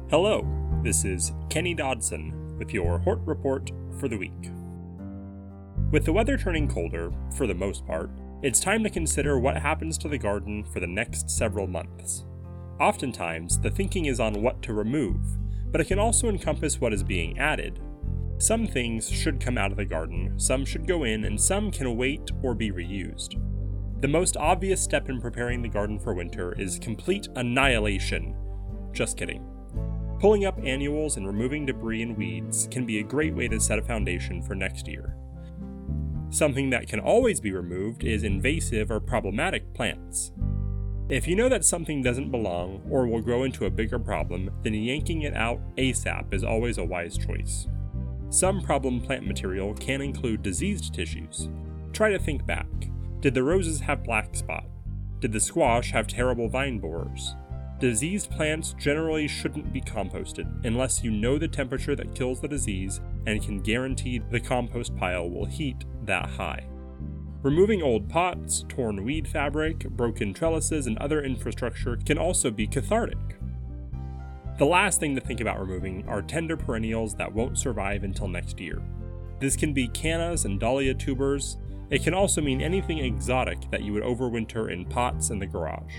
Hello, this is Kenny Dodson with your Hort Report for the week. With the weather turning colder, for the most part, it's time to consider what happens to the garden for the next several months. Oftentimes, the thinking is on what to remove, but it can also encompass what is being added. Some things should come out of the garden, some should go in, and some can wait or be reused. The most obvious step in preparing the garden for winter is complete annihilation. Just kidding. Pulling up annuals and removing debris and weeds can be a great way to set a foundation for next year. Something that can always be removed is invasive or problematic plants. If you know that something doesn't belong or will grow into a bigger problem, then yanking it out ASAP is always a wise choice. Some problem plant material can include diseased tissues. Try to think back. Did the roses have black spot? Did the squash have terrible vine borers? Diseased plants generally shouldn't be composted unless you know the temperature that kills the disease and can guarantee the compost pile will heat that high. Removing old pots, torn weed fabric, broken trellises, and other infrastructure can also be cathartic. The last thing to think about removing are tender perennials that won't survive until next year. This can be cannas and dahlia tubers. It can also mean anything exotic that you would overwinter in pots in the garage.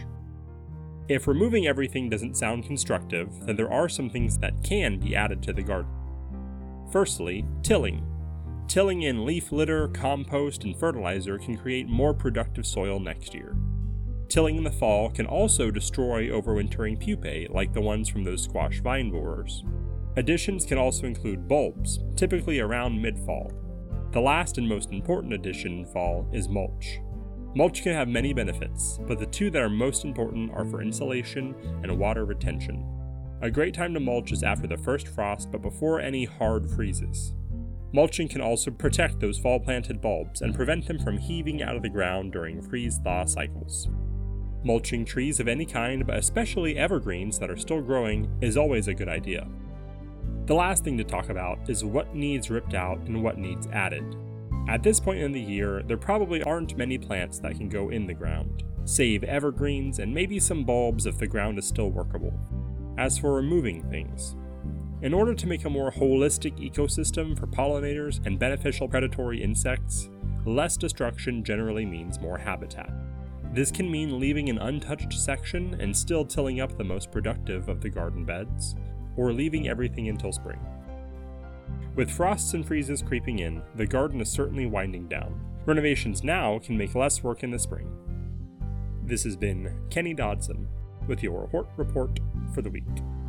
If removing everything doesn't sound constructive, then there are some things that can be added to the garden. Firstly, tilling. Tilling in leaf litter, compost, and fertilizer can create more productive soil next year. Tilling in the fall can also destroy overwintering pupae, like the ones from those squash vine borers. Additions can also include bulbs, typically around mid-fall. The last and most important addition in fall is mulch. Mulch can have many benefits, but the two that are most important are for insulation and water retention. A great time to mulch is after the first frost, but before any hard freezes. Mulching can also protect those fall-planted bulbs and prevent them from heaving out of the ground during freeze-thaw cycles. Mulching trees of any kind, but especially evergreens that are still growing, is always a good idea. The last thing to talk about is what needs ripped out and what needs added. At this point in the year, there probably aren't many plants that can go in the ground, save evergreens and maybe some bulbs if the ground is still workable. As for removing things, in order to make a more holistic ecosystem for pollinators and beneficial predatory insects, less destruction generally means more habitat. This can mean leaving an untouched section and still tilling up the most productive of the garden beds, or leaving everything until spring. With frosts and freezes creeping in, the garden is certainly winding down. Renovations now can make less work in the spring. This has been Kenny Dodson with your Hort Report for the week.